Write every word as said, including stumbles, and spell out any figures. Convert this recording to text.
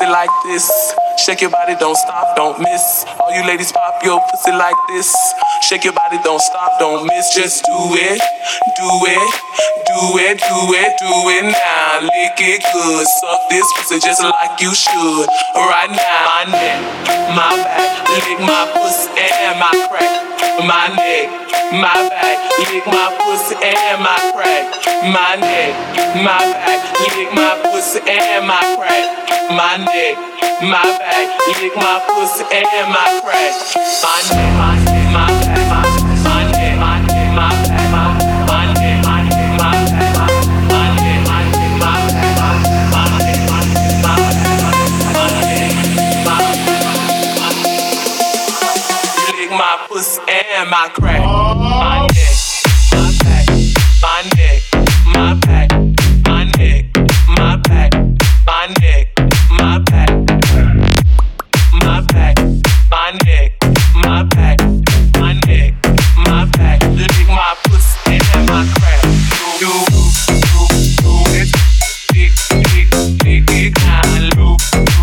pussy like this. Shake your body, don't stop, don't miss. All you ladies pop your pussy like this. Shake your body, don't stop, don't miss. Just do it, do it, do it, do it, do it now. Lick it good, suck this pussy just like you should. Right now, my neck, my back, lick my pussy and my crack. My neck, my back, lick my pussy and my crack. My neck, my back, lick my pussy and my crack. My neck, my back, lick my pussy and my crack. My neck, my neck, my back, my my neck, my neck, my back, my my neck, my neck, my back, my neck, my neck, my back, my neck, my neck, my back, my neck, my you lick my pussy and my crack. My neck, my back, my neck, my back, my neck, my back, my neck. My back, my back, my neck, my back, my neck, my back. Lick my pussy and my crack. Do, do, do, do it. Lick, lick, lick it down. Loop,